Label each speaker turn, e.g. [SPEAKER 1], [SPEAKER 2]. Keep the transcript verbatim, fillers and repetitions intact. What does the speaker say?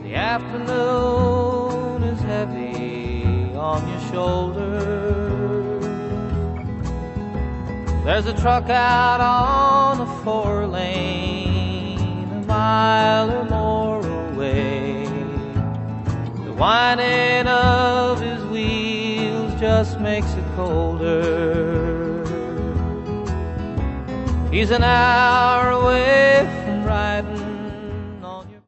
[SPEAKER 1] The afternoon is heavy on your shoulders. There's a truck out on the four lane, a mile or more away. The whining of his wheels just makes it colder. He's an hour away